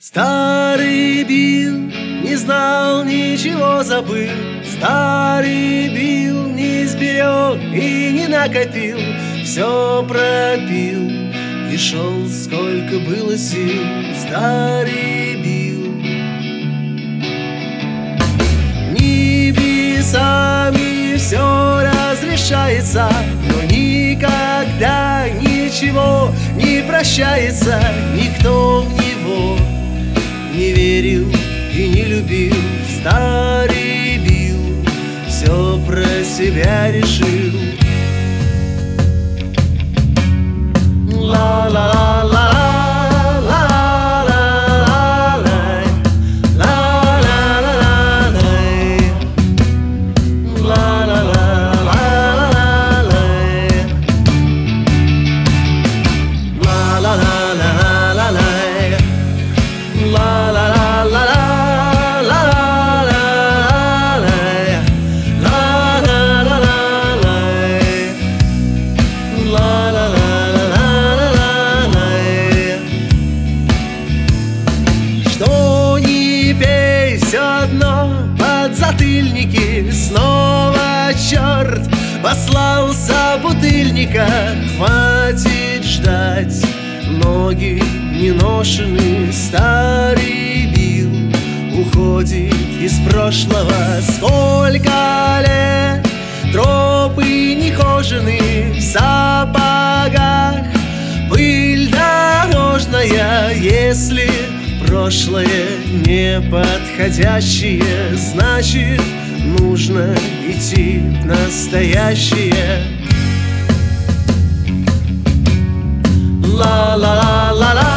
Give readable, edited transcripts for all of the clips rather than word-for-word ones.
Старый Билл не знал, ничего забыл. Старый Билл не сберег и не накопил, все пропил и шел, сколько было сил. Старый Билл. Небесами все разрешается, но никогда ничего не прощается. Никто в него не верил и не любил. Старый Билл все про себя решил. Ла-ла-ла-ла. Подзатыльники, снова черт послал собутыльника. Хватит ждать, ноги не ношены. Старый Билл уходит из прошлого. Сколько лет, тропы нехожены, в сапогах пыль дорожная. Если прошлое неподходящее, значит, нужно идти в настоящее. Ла-ла-ла-ла-ла.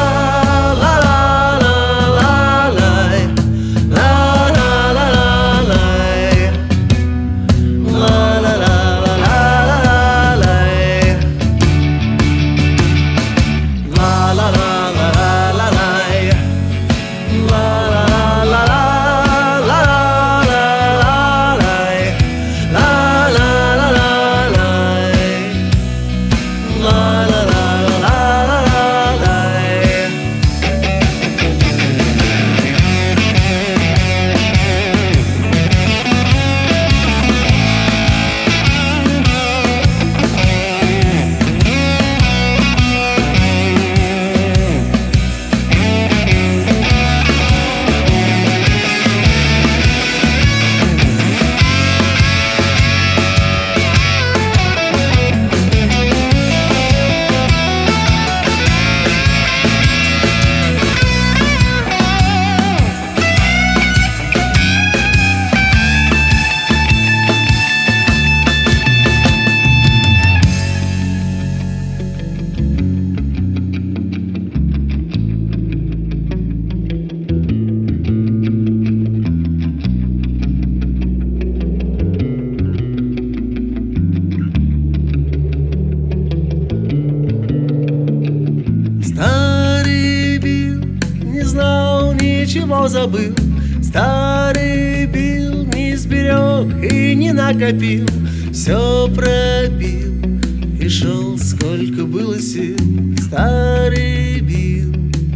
Ничего забыл. Старый Билл не сберег и не накопил, все пропил и шел, сколько было сил. Старый Билл.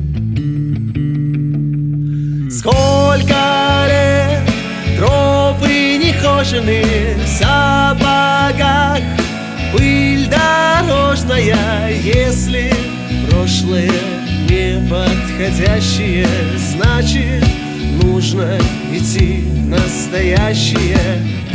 Сколько лет, тропы нехожены, в сапогах пыль дорожная. Если прошлое неподходящее, значит, нужно идти в настоящее.